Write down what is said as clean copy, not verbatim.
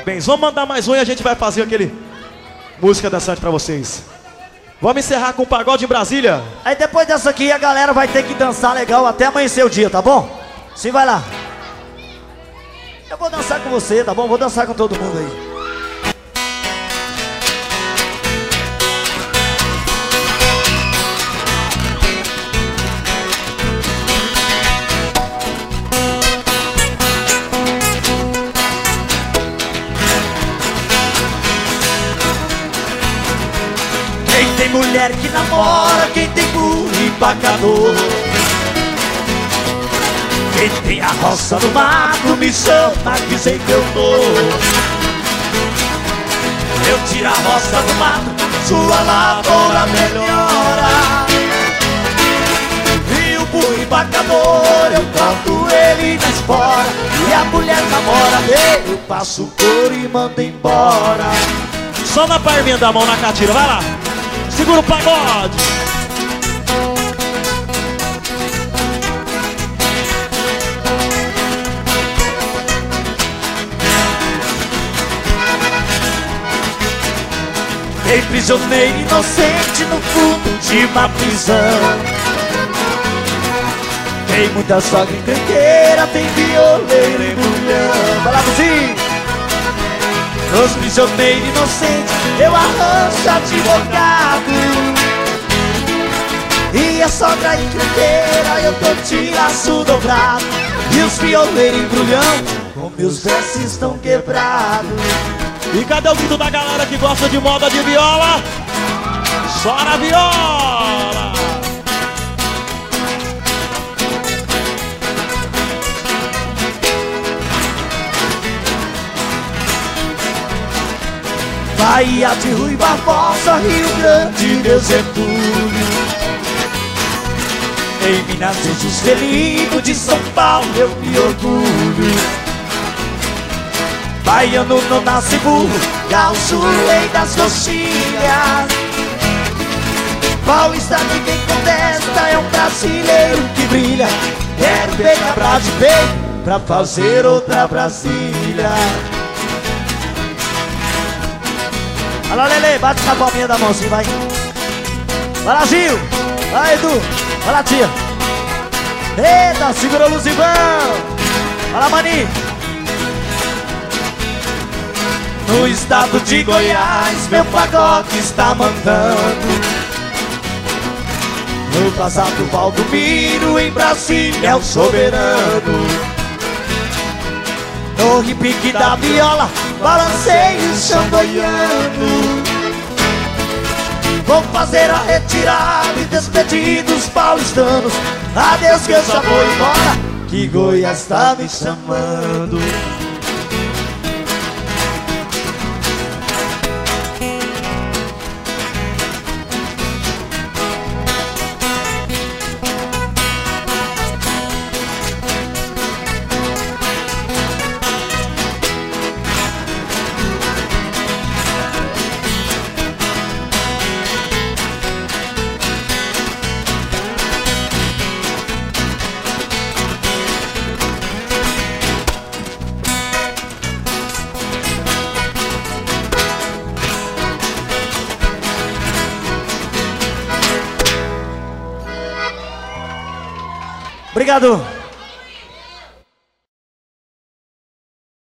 Bem, vamos mandar mais um e a gente vai fazer aquele música dançante pra vocês. Vamos encerrar com o Pagode em Brasília. Aí depois dessa aqui a galera vai ter que dançar legal até amanhecer o dia, tá bom? Sim, vai lá. Eu vou dançar com você, tá bom? Vou dançar com todo mundo aí. Quem tem mulher que namora, quem tem burro empacador, quem tem a roça no mato me chama, dizem que eu tô. Eu tiro a roça do mato, sua lavoura melhora. E o burro empacador, eu corto ele na espora. E a mulher namora dele, eu passo o couro e mando embora. Só na palminha da mão na catira, vai lá. Segura o pagode. Tem prisioneiro inocente no fundo de uma prisão. Tem muita sogra encrenqueira, tem violeiro e mulher. Vai lá, Buzinho! Os prisioneiros inocentes eu arranjo advogado. E a sogra encrenqueira eu dou tiraço dobrado. E os violeiros embrulhão com meus versos estão quebrados. E cadê o grito da galera que gosta de moda de viola? Chora a viola! Bahia de Rui Barbosa, Rio Grande, meu Getúlio. Em Minas Jesus Felipe, de São Paulo eu me orgulho. Baiano não nasce burro, gaúcho rei das coxinhas. Paulista ninguém contesta, é um brasileiro que brilha. Quero pegar pra de peito, pra fazer outra Brasília. Vai lá, Lele, bate na palminha da mão assim, vai. Vai lá, Gil. Vai, Edu. Vai lá, tia. Eita, segura o Luzivão. Vai lá, Maninho. No estado de Goiás, meu pagode está mandando. No passado, Valdomiro, em Brasília é o soberano. No repique da viola, balanceio chamboiano. Vou fazer a retirada e despedir dos paulistanos. Adeus que eu já vou embora, que Goiás tá me chamando. Obrigado.